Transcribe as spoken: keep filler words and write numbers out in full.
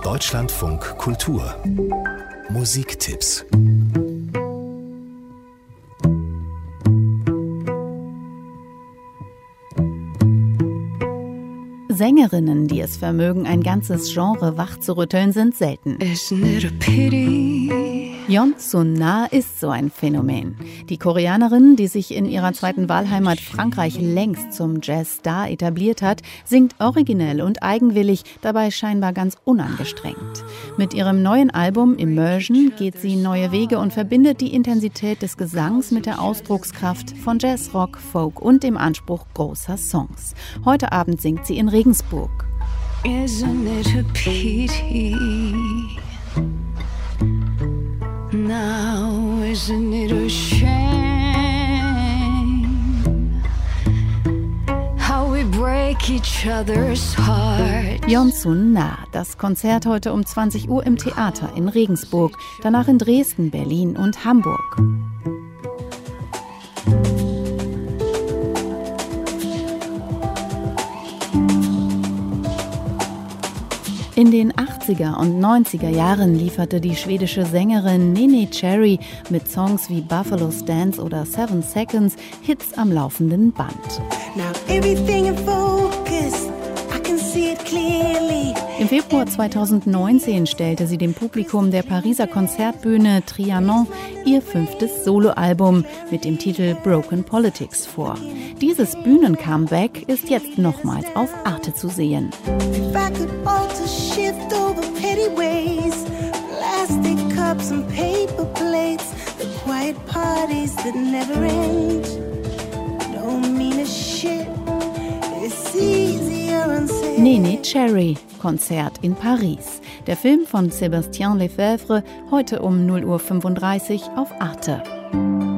Deutschlandfunk Kultur Musiktipps. Sängerinnen, die es vermögen, ein ganzes Genre wachzurütteln, sind selten. Yeon Sun-na ist so ein Phänomen. Die Koreanerin, die sich in ihrer zweiten Wahlheimat Frankreich längst zum Jazzstar etabliert hat, singt originell und eigenwillig, dabei scheinbar ganz unangestrengt. Mit ihrem neuen Album Immersion geht sie neue Wege und verbindet die Intensität des Gesangs mit der Ausdruckskraft von Jazz, Rock, Folk und dem Anspruch großer Songs. Heute Abend singt sie in Regensburg. Isn't it a pity? Now isn't it a shame how we break each other's hearts? Yeon Sun-na, das Konzert heute um zwanzig Uhr im Theater in Regensburg, danach in Dresden, Berlin und Hamburg. In den achtziger und neunziger Jahren lieferte die schwedische Sängerin Neneh Cherry mit Songs wie Buffalo's Dance oder Seven Seconds Hits am laufenden Band. Now everything in focus, I can see it clearly. Im Februar zweitausendneunzehn stellte sie dem Publikum der Pariser Konzertbühne Trianon ihr fünftes Soloalbum mit dem Titel Broken Politics vor. Dieses Bühnen-Comeback ist jetzt nochmals auf Arte zu sehen. If I could alter, shift over petty ways, plastic cups and paper plates, the quiet parties that never end, don't mean a shit, it's easier unsaid. Neneh Cherry, Konzert in Paris. Der Film von Sébastien Lefebvre, heute um null Uhr fünfunddreißig auf Arte.